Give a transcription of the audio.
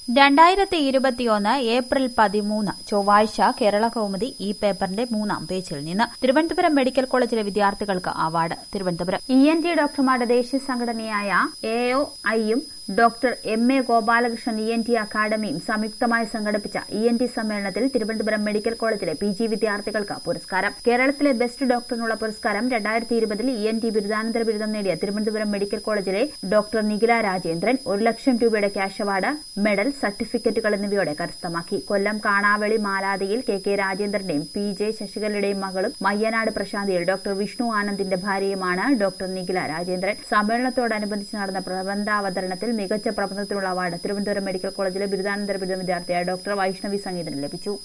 2021 April 13 ചൊവ്വാഴ്ച കേരള കൗമുദി ഈ പേപ്പറിന്റെ 3-ാം പേജിൽ നിന്ന് തിരുവനന്തപുരം മെഡിക്കൽ കോളേജിലെ വിദ്യാർത്ഥികൾക്ക് അവാർഡ്. തിരുവനന്തപുരം ENT ഡോക്ടർമാരുടെ ദേശീയ സംഘടനയായ AOIയും ഡോക്ടർ MA ഗോപാലകൃഷ്ണൻ ENT അക്കാദമിയും സംയുക്തമായി സംഘടിപ്പിച്ച ENT സമ്മേളനത്തിൽ തിരുവനന്തപുരം മെഡിക്കൽ കോളേജിലെ PG വിദ്യാർത്ഥികൾക്ക് പുരസ്കാരം. കേരളത്തിലെ ബെസ്റ്റ് ഡോക്ടറിനുള്ള പുരസ്കാരം 2020 ENT ബിരുദാനന്തര ബിരുദം നേടിയ തിരുവനന്തപുരം മെഡിക്കൽ കോളേജിലെ ഡോക്ടർ നിഖില രാജേന്ദ്രൻ 1 ലക്ഷം രൂപയുടെ ക്യാഷ് അവാർഡ്, മെഡൽ, സർട്ടിഫിക്കറ്റുകൾ എന്നിവയോടെ കരസ്ഥമാക്കി. കൊല്ലം കാണാവളി മാലാതിയിൽ KK രാജേന്ദ്രന്റെയും PJ ശശികലയുടെയും മകളും മയ്യനാട് പ്രശാന്തിയിൽ ഡോക്ടർ വിഷ്ണു ആനന്ദിന്റെ ഭാര്യയുമാണ് ഡോക്ടർ നിഖില രാജേന്ദ്രൻ. സമ്മേളനത്തോടനുബന്ധിച്ച് നടന്ന പ്രബന്ധാവതരണത്തിൽ മികച്ച പ്രബന്ധത്തിനുള്ള അവാർഡ് തിരുവനന്തപുരം മെഡിക്കൽ കോളേജിലെ ബിരുദാനന്തര ബിരുദ വിദ്യാർത്ഥിയായ ഡോക്ടർ വൈഷ്ണവി സംഗീതന് ലഭിച്ചു.